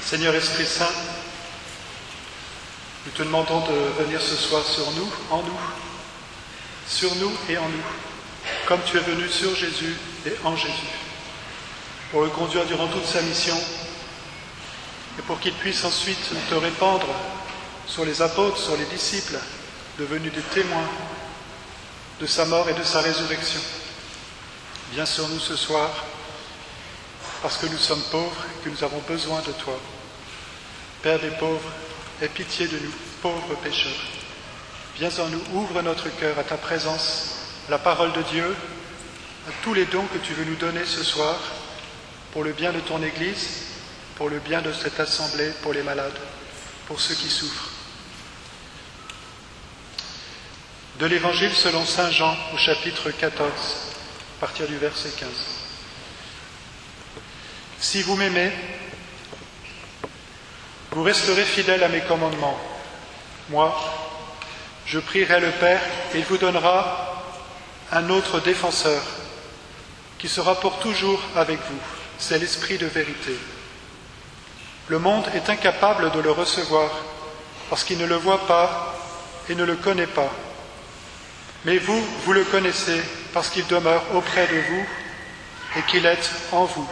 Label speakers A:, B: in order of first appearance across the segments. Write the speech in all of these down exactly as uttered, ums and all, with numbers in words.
A: Seigneur Esprit Saint, nous te demandons de venir ce soir sur nous, en nous, sur nous et en nous, comme tu es venu sur Jésus et en Jésus, pour le conduire durant toute sa mission et pour qu'il puisse ensuite te répandre sur les apôtres, sur les disciples, devenus des témoins de sa mort et de sa résurrection. Viens sur nous ce soir, parce que nous sommes pauvres et que nous avons besoin de toi. Père des pauvres, aie pitié de nous, pauvres pécheurs. Viens en nous, ouvre notre cœur à ta présence, à la parole de Dieu, à tous les dons que tu veux nous donner ce soir, pour le bien de ton Église, pour le bien de cette assemblée, pour les malades, pour ceux qui souffrent. De l'Évangile selon saint Jean, au chapitre quatorze, à partir du verset quinze. Si vous m'aimez, vous resterez fidèles à mes commandements. Moi, je prierai le Père et il vous donnera un autre défenseur qui sera pour toujours avec vous. C'est l'Esprit de vérité. Le monde est incapable de le recevoir parce qu'il ne le voit pas et ne le connaît pas. Mais vous, vous le connaissez parce qu'il demeure auprès de vous et qu'il est en vous.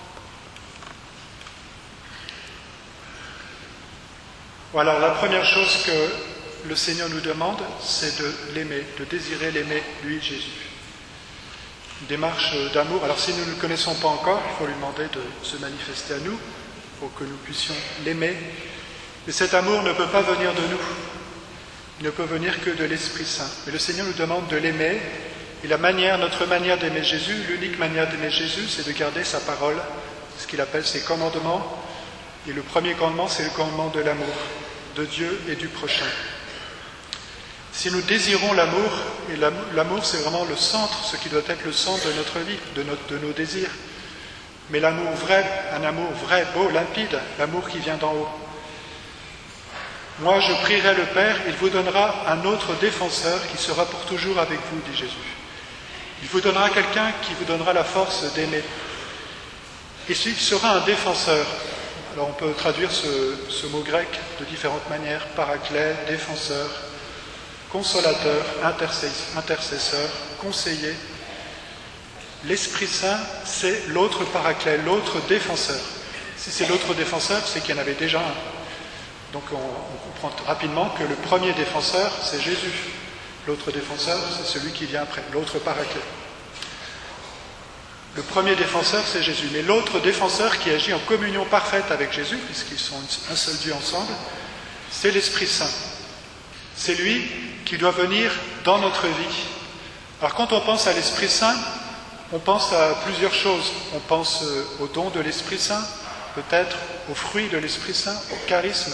A: Voilà, la première chose que le Seigneur nous demande, c'est de l'aimer, de désirer l'aimer, lui, Jésus. Une démarche d'amour. Alors si nous ne le connaissons pas encore, il faut lui demander de se manifester à nous, pour que nous puissions l'aimer. Mais cet amour ne peut pas venir de nous. Il ne peut venir que de l'Esprit Saint. Mais le Seigneur nous demande de l'aimer. Et la manière, notre manière d'aimer Jésus, l'unique manière d'aimer Jésus, c'est de garder sa parole, ce qu'il appelle ses commandements. Et le premier commandement, c'est le commandement de l'amour, de Dieu et du prochain. Si nous désirons l'amour, et l'amour c'est vraiment le centre, ce qui doit être le centre de notre vie, de, notre, de nos désirs, mais l'amour vrai, un amour vrai, beau, limpide, l'amour qui vient d'en haut. Moi je prierai le Père, il vous donnera un autre défenseur qui sera pour toujours avec vous, dit Jésus. Il vous donnera quelqu'un qui vous donnera la force d'aimer. Et il sera un défenseur. Alors on peut traduire ce, ce mot grec de différentes manières, paraclet, défenseur, consolateur, intercesseur, conseiller. L'Esprit Saint, c'est l'autre paraclet, l'autre défenseur. Si c'est l'autre défenseur, c'est qu'il y en avait déjà un. Donc on, on comprend rapidement que le premier défenseur, c'est Jésus. L'autre défenseur, c'est celui qui vient après, l'autre paraclet. Le premier défenseur, c'est Jésus. Mais l'autre défenseur qui agit en communion parfaite avec Jésus, puisqu'ils sont un seul Dieu ensemble, c'est l'Esprit Saint. C'est lui qui doit venir dans notre vie. Alors quand on pense à l'Esprit Saint, on pense à plusieurs choses. On pense au don de l'Esprit Saint, peut-être aux fruits de l'Esprit Saint, au charisme.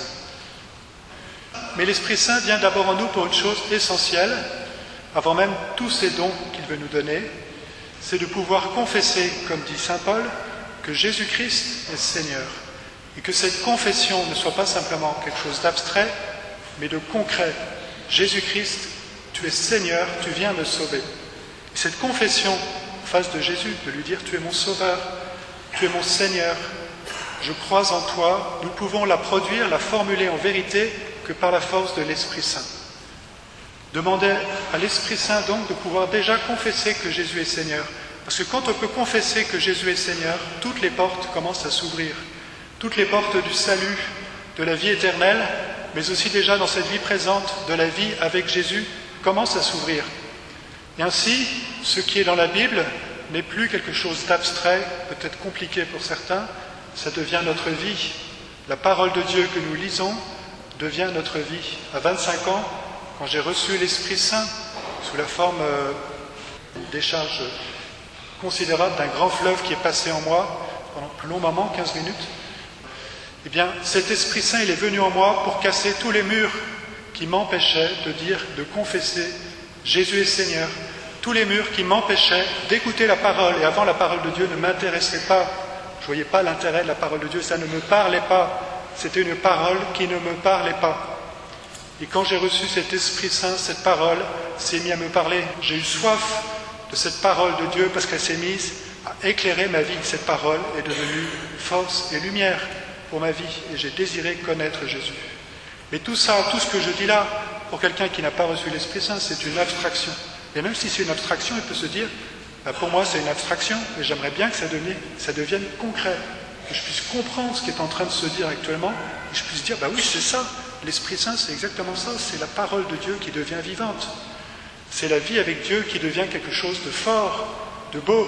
A: Mais l'Esprit Saint vient d'abord en nous pour une chose essentielle, avant même tous ces dons qu'il veut nous donner, c'est de pouvoir confesser, comme dit saint Paul, que Jésus-Christ est Seigneur. Et que cette confession ne soit pas simplement quelque chose d'abstrait, mais de concret. Jésus-Christ, tu es Seigneur, tu viens me sauver. Et cette confession en face de Jésus, de lui dire tu es mon Sauveur, tu es mon Seigneur, je crois en toi, nous pouvons la produire, la formuler en vérité que par la force de l'Esprit Saint. Demandez à l'Esprit Saint donc de pouvoir déjà confesser que Jésus est Seigneur. Parce que quand on peut confesser que Jésus est Seigneur, toutes les portes commencent à s'ouvrir. Toutes les portes du salut, de la vie éternelle, mais aussi déjà dans cette vie présente, de la vie avec Jésus, commencent à s'ouvrir. Et ainsi, ce qui est dans la Bible n'est plus quelque chose d'abstrait, peut-être compliqué pour certains, ça devient notre vie. La parole de Dieu que nous lisons devient notre vie. À vingt-cinq ans, quand j'ai reçu l'Esprit Saint, sous la forme euh, des charges considérables d'un grand fleuve qui est passé en moi pendant un plus long moment, quinze minutes, eh bien, cet Esprit Saint, il est venu en moi pour casser tous les murs qui m'empêchaient de dire, de confesser Jésus est Seigneur. Tous les murs qui m'empêchaient d'écouter la parole. Et avant, la parole de Dieu ne m'intéressait pas. Je ne voyais pas l'intérêt de la parole de Dieu, ça ne me parlait pas. C'était une parole qui ne me parlait pas. Et quand j'ai reçu cet Esprit Saint, cette parole s'est mise à me parler. J'ai eu soif de cette parole de Dieu parce qu'elle s'est mise à éclairer ma vie. Cette parole est devenue force et lumière. pour ma vie et j'ai désiré connaître Jésus. Mais tout ça, tout ce que je dis là, pour quelqu'un qui n'a pas reçu l'Esprit Saint, c'est une abstraction. Et même si c'est une abstraction, il peut se dire, bah pour moi c'est une abstraction, mais j'aimerais bien que ça devienne, ça devienne concret, que je puisse comprendre ce qui est en train de se dire actuellement, et je puisse dire, bah oui c'est ça, l'Esprit Saint c'est exactement ça, c'est la parole de Dieu qui devient vivante. C'est la vie avec Dieu qui devient quelque chose de fort, de beau.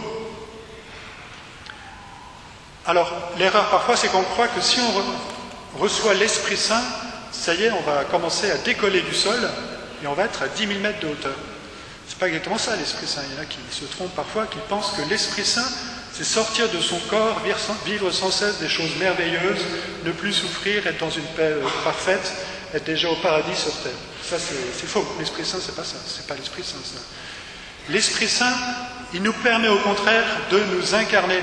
A: Alors, l'erreur parfois, c'est qu'on croit que si on reçoit l'Esprit Saint, ça y est, on va commencer à décoller du sol et on va être à dix mille mètres de hauteur. C'est pas exactement ça, l'Esprit Saint. Il y en a qui se trompent parfois, qui pensent que l'Esprit Saint, c'est sortir de son corps, vivre sans cesse des choses merveilleuses, ne plus souffrir, être dans une paix parfaite, être déjà au paradis sur terre. Ça, c'est faux. L'Esprit Saint, c'est pas ça. C'est pas l'Esprit Saint, ça. L'Esprit Saint, il nous permet au contraire de nous incarner,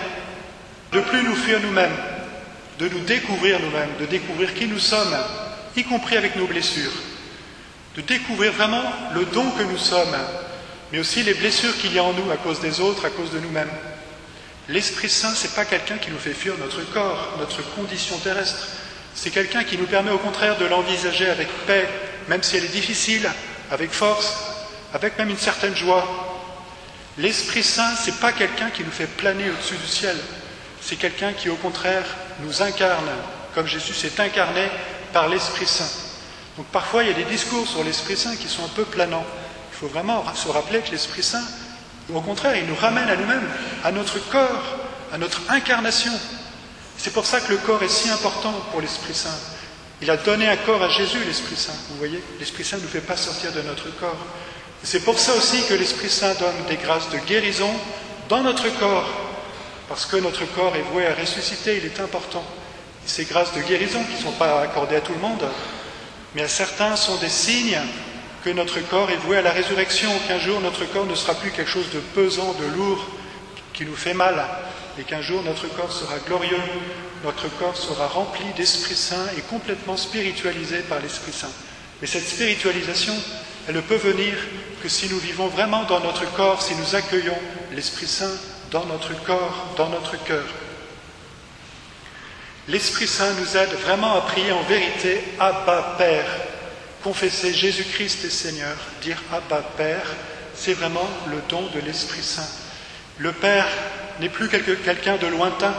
A: de plus nous fuir nous-mêmes, de nous découvrir nous-mêmes, de découvrir qui nous sommes, y compris avec nos blessures, de découvrir vraiment le don que nous sommes, mais aussi les blessures qu'il y a en nous à cause des autres, à cause de nous-mêmes. L'Esprit Saint, c'est pas quelqu'un qui nous fait fuir notre corps, notre condition terrestre. C'est quelqu'un qui nous permet au contraire de l'envisager avec paix, même si elle est difficile, avec force, avec même une certaine joie. L'Esprit Saint, c'est pas quelqu'un qui nous fait planer au-dessus du ciel. C'est quelqu'un qui, au contraire, nous incarne, comme Jésus s'est incarné par l'Esprit Saint. Donc parfois, il y a des discours sur l'Esprit Saint qui sont un peu planants. Il faut vraiment se rappeler que l'Esprit Saint, au contraire, il nous ramène à nous-mêmes, à notre corps, à notre incarnation. C'est pour ça que le corps est si important pour l'Esprit Saint. Il a donné un corps à Jésus, l'Esprit Saint. Vous voyez, l'Esprit Saint ne nous fait pas sortir de notre corps. C'est pour ça aussi que l'Esprit Saint donne des grâces de guérison dans notre corps, parce que notre corps est voué à ressusciter, il est important. Et ces grâces de guérison, qui ne sont pas accordées à tout le monde, mais à certains sont des signes que notre corps est voué à la résurrection, qu'un jour notre corps ne sera plus quelque chose de pesant, de lourd, qui nous fait mal, et qu'un jour notre corps sera glorieux, notre corps sera rempli d'Esprit Saint et complètement spiritualisé par l'Esprit Saint. Mais cette spiritualisation, elle ne peut venir que si nous vivons vraiment dans notre corps, si nous accueillons l'Esprit Saint dans notre corps, dans notre cœur. L'Esprit Saint nous aide vraiment à prier en vérité « Abba Père ». Confesser Jésus-Christ est Seigneur, dire « Abba Père », c'est vraiment le don de l'Esprit Saint. Le Père n'est plus quelqu'un de lointain,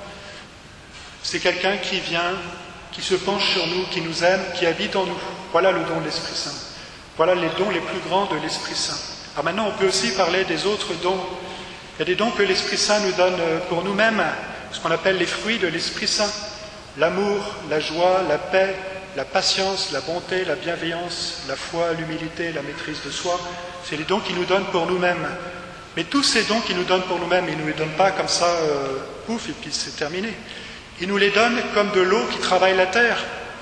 A: c'est quelqu'un qui vient, qui se penche sur nous, qui nous aime, qui habite en nous. Voilà le don de l'Esprit Saint. Voilà les dons les plus grands de l'Esprit Saint. Alors maintenant, on peut aussi parler des autres dons. Il y a des dons que l'Esprit Saint nous donne pour nous-mêmes, ce qu'on appelle les fruits de l'Esprit Saint. L'amour, la joie, la paix, la patience, la bonté, la bienveillance, la foi, l'humilité, la maîtrise de soi. C'est les dons qu'il nous donne pour nous-mêmes. Mais tous ces dons qu'il nous donne pour nous-mêmes, il ne nous les donne pas comme ça, euh, pouf, et puis c'est terminé. Il nous les donne comme de l'eau qui travaille la terre,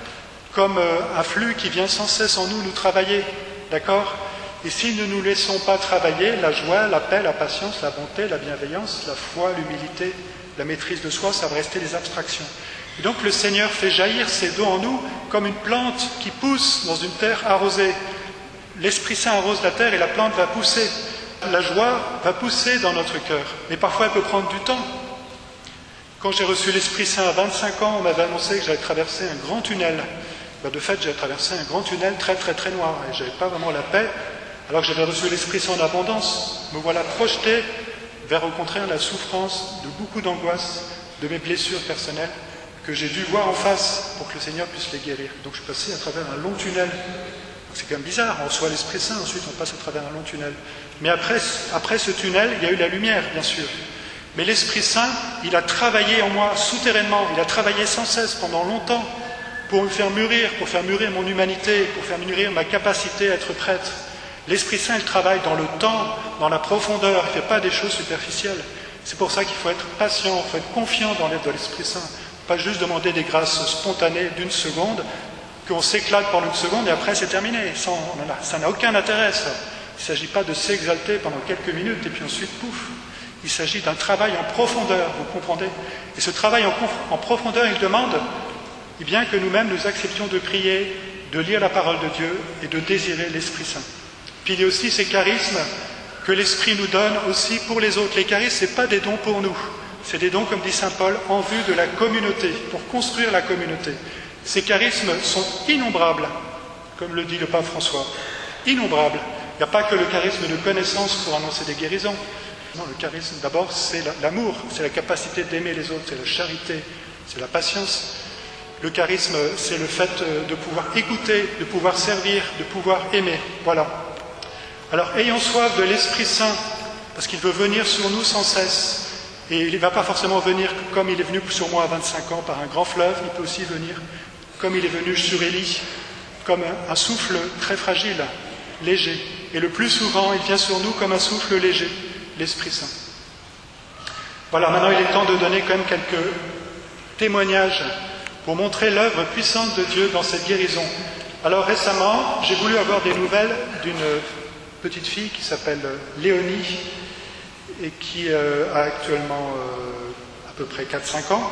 A: comme euh, un flux qui vient sans cesse en nous nous travailler, d'accord? Et si nous ne nous laissons pas travailler, la joie, la paix, la patience, la bonté, la bienveillance, la foi, l'humilité, la maîtrise de soi, ça va rester des abstractions. Et donc le Seigneur fait jaillir ses dons en nous comme une plante qui pousse dans une terre arrosée. L'Esprit Saint arrose la terre et la plante va pousser. La joie va pousser dans notre cœur, mais parfois elle peut prendre du temps. Quand j'ai reçu l'Esprit Saint à vingt-cinq ans, on m'avait annoncé que j'allais traverser un grand tunnel. Ben de fait, j'ai traversé un grand tunnel très très très noir et je n'avais pas vraiment la paix, alors que j'avais reçu l'Esprit Saint en abondance. Me voilà projeté vers au contraire la souffrance de beaucoup d'angoisse, de mes blessures personnelles, que j'ai dû voir en face pour que le Seigneur puisse les guérir. Donc je suis passé à travers un long tunnel. C'est quand même bizarre, on reçoit l'Esprit Saint, ensuite on passe à travers un long tunnel. Mais après, après ce tunnel, il y a eu la lumière, bien sûr. Mais l'Esprit Saint, il a travaillé en moi souterrainement, il a travaillé sans cesse pendant longtemps pour me faire mûrir, pour faire mûrir mon humanité, pour faire mûrir ma capacité à être prêtre. L'Esprit Saint, il travaille dans le temps, dans la profondeur, il ne fait pas des choses superficielles. C'est pour ça qu'il faut être patient, il faut être confiant dans l'aide de l'Esprit Saint. Pas juste demander des grâces spontanées d'une seconde, qu'on s'éclate pendant une seconde et après c'est terminé. Ça, ça n'a aucun intérêt, ça. Il ne s'agit pas de s'exalter pendant quelques minutes et puis ensuite, pouf. Il s'agit d'un travail en profondeur, vous comprenez? Et ce travail en, en profondeur, il demande eh bien, que nous-mêmes nous acceptions de prier, de lire la parole de Dieu et de désirer l'Esprit Saint. Puis il y a aussi ces charismes que l'Esprit nous donne aussi pour les autres. Les charismes, ce n'est pas des dons pour nous. C'est des dons, comme dit saint Paul, en vue de la communauté, pour construire la communauté. Ces charismes sont innombrables, comme le dit le pape François. Innombrables. Il n'y a pas que le charisme de connaissance pour annoncer des guérisons. Non, le charisme, d'abord, c'est l'amour, c'est la capacité d'aimer les autres, c'est la charité, c'est la patience. Le charisme, c'est le fait de pouvoir écouter, de pouvoir servir, de pouvoir aimer. Voilà. Alors, ayons soif de l'Esprit Saint, parce qu'il veut venir sur nous sans cesse. Et il ne va pas forcément venir comme il est venu sur moi à vingt-cinq ans par un grand fleuve, il peut aussi venir comme il est venu sur Élie, comme un, un souffle très fragile, léger. Et le plus souvent, il vient sur nous comme un souffle léger, l'Esprit Saint. Voilà, maintenant il est temps de donner quand même quelques témoignages pour montrer l'œuvre puissante de Dieu dans cette guérison. Alors récemment, j'ai voulu avoir des nouvelles d'une petite fille qui s'appelle Léonie, et qui euh, a actuellement euh, à peu près quatre cinq ans,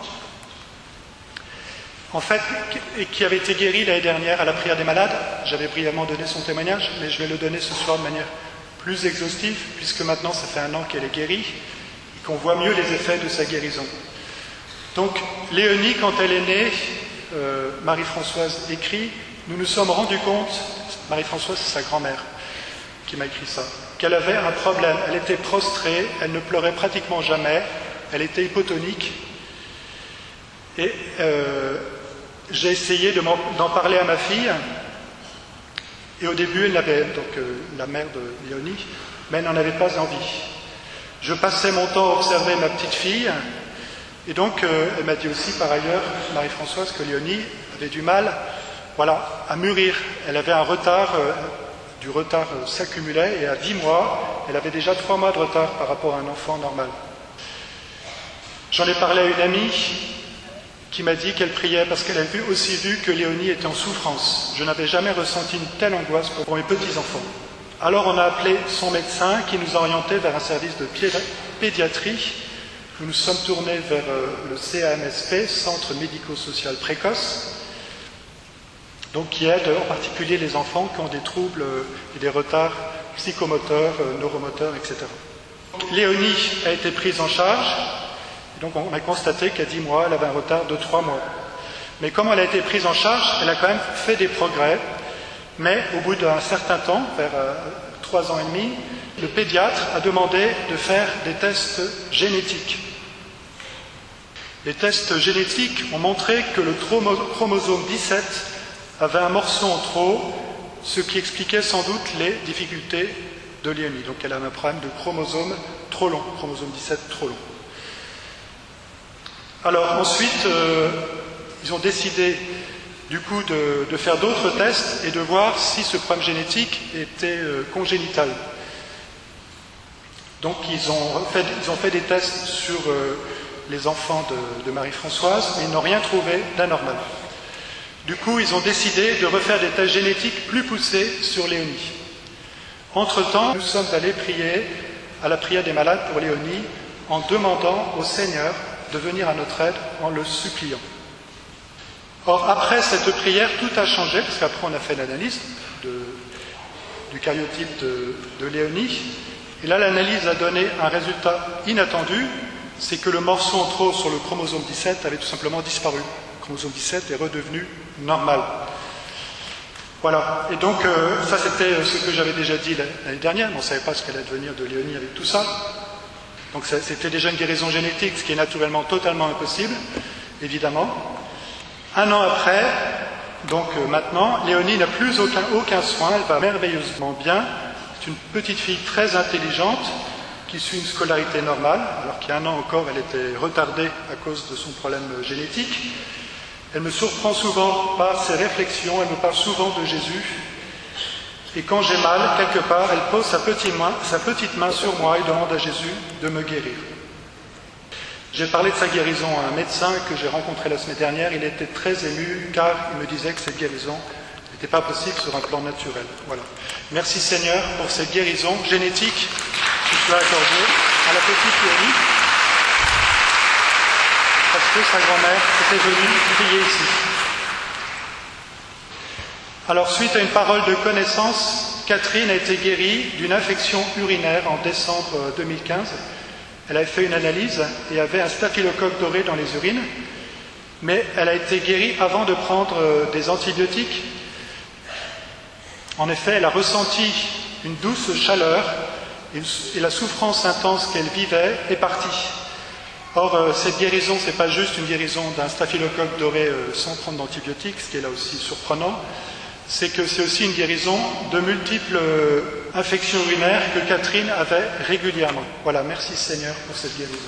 A: en fait, et qui avait été guérie l'année dernière à la prière des malades. J'avais brièvement donné son témoignage, mais je vais le donner ce soir de manière plus exhaustive, puisque maintenant ça fait un an qu'elle est guérie, et qu'on voit mieux les effets de sa guérison. Donc, Léonie, quand elle est née, euh, Marie-Françoise écrit, nous nous sommes rendus compte, Marie-Françoise c'est sa grand-mère qui m'a écrit ça, qu'elle avait un problème. Elle était prostrée, elle ne pleurait pratiquement jamais, elle était hypotonique. Et euh, j'ai essayé de d'en parler à ma fille, et au début, elle l'avait, donc euh, la mère de Léonie, mais elle n'en avait pas envie. Je passais mon temps à observer ma petite fille, et donc euh, elle m'a dit aussi par ailleurs, Marie-Françoise, que Léonie avait du mal, voilà, à mûrir. Elle avait un retard. Euh, Du retard s'accumulait et à dix mois, elle avait déjà trois mois de retard par rapport à un enfant normal. J'en ai parlé à une amie qui m'a dit qu'elle priait parce qu'elle avait aussi vu que Léonie était en souffrance. Je n'avais jamais ressenti une telle angoisse pour mes petits-enfants. Alors on a appelé son médecin qui nous a orientés vers un service de pédiatrie. Nous nous sommes tournés vers le C A M S P, Centre médico-social précoce, donc qui aide en particulier les enfants qui ont des troubles et des retards psychomoteurs, neuromoteurs, et cetera. Léonie a été prise en charge, et donc on a constaté qu'à dix mois, elle avait un retard de trois mois. Mais comme elle a été prise en charge, elle a quand même fait des progrès, mais au bout d'un certain temps, vers trois ans et demi, le pédiatre a demandé de faire des tests génétiques. Les tests génétiques ont montré que le chromosome dix-sept avait un morceau en trop, ce qui expliquait sans doute les difficultés de Léonie. Donc elle a un problème de chromosome trop long, chromosome dix-sept trop long. Alors ensuite, euh, ils ont décidé du coup de, de faire d'autres tests et de voir si ce problème génétique était euh, congénital. Donc ils ont fait, ils ont fait des tests sur euh, les enfants de, de Marie-Françoise, mais ils n'ont rien trouvé d'anormal. Du coup, ils ont décidé de refaire des tests génétiques plus poussés sur Léonie. Entre-temps, nous sommes allés prier à la prière des malades pour Léonie en demandant au Seigneur de venir à notre aide, en le suppliant. Or, après cette prière, tout a changé, parce qu'après on a fait l'analyse du karyotype de, de Léonie, et là l'analyse a donné un résultat inattendu, c'est que le morceau en trop sur le chromosome dix-sept avait tout simplement disparu. Le chromosome dix-sept est redevenu normal. Voilà, et donc euh, ça c'était ce que j'avais déjà dit l'année dernière, mais on ne savait pas ce qu'allait devenir de Léonie avec tout ça. Donc c'était déjà une guérison génétique, ce qui est naturellement totalement impossible, évidemment. Un an après, donc euh, maintenant, Léonie n'a plus aucun, aucun soin, elle va merveilleusement bien. C'est une petite fille très intelligente qui suit une scolarité normale, alors qu'il y a un an encore, elle était retardée à cause de son problème génétique. Elle me surprend souvent par ses réflexions, elle me parle souvent de Jésus. Et quand j'ai mal, quelque part, elle pose sa petite main, sa petite main sur moi et demande à Jésus de me guérir. J'ai parlé de sa guérison à un médecin que j'ai rencontré la semaine dernière. Il était très ému car il me disait que cette guérison n'était pas possible sur un plan naturel. Voilà. Merci Seigneur pour cette guérison génétique qui soit accordée à la petite Léonie, parce que sa grand-mère était venue prier ici. Alors, suite à une parole de connaissance, Catherine a été guérie d'une infection urinaire en décembre deux mille quinze. Elle avait fait une analyse et avait un staphylocoque doré dans les urines, mais elle a été guérie avant de prendre des antibiotiques. En effet, elle a ressenti une douce chaleur et la souffrance intense qu'elle vivait est partie. Or, cette guérison, ce n'est pas juste une guérison d'un staphylocoque doré sans prendre d'antibiotiques, ce qui est là aussi surprenant, c'est que c'est aussi une guérison de multiples infections urinaires que Catherine avait régulièrement. Voilà, merci Seigneur pour cette guérison.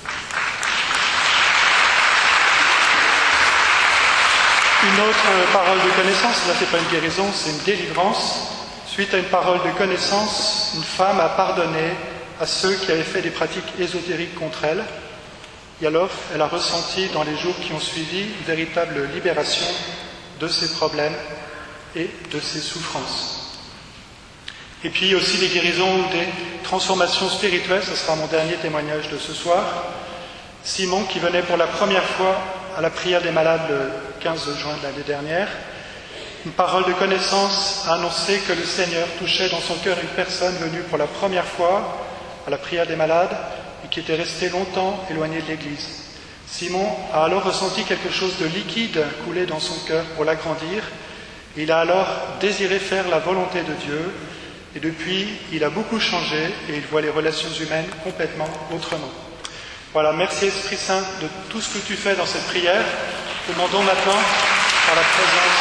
A: Une autre parole de connaissance, là c'est pas une guérison, c'est une délivrance. Suite à une parole de connaissance, une femme a pardonné à ceux qui avaient fait des pratiques ésotériques contre elle. Et alors, elle a ressenti dans les jours qui ont suivi une véritable libération de ses problèmes et de ses souffrances. Et puis aussi des guérisons ou des transformations spirituelles, ce sera mon dernier témoignage de ce soir. Simon, qui venait pour la première fois à la prière des malades le quinze juin de l'année dernière, une parole de connaissance a annoncé que le Seigneur touchait dans son cœur une personne venue pour la première fois à la prière des malades et qui était restée longtemps éloignée de l'Église. Simon a alors ressenti quelque chose de liquide couler dans son cœur pour l'agrandir. Il a alors désiré faire la volonté de Dieu et depuis, il a beaucoup changé et il voit les relations humaines complètement autrement. Voilà, merci Esprit Saint de tout ce que tu fais dans cette prière. Demandons maintenant, par la présence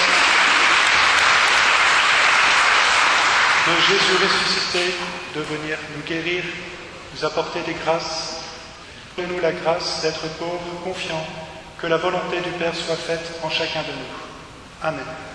A: de Jésus ressuscité, de venir nous guérir, nous apporter des grâces. Donne-nous la grâce d'être pauvres, confiants, que la volonté du Père soit faite en chacun de nous. Amen.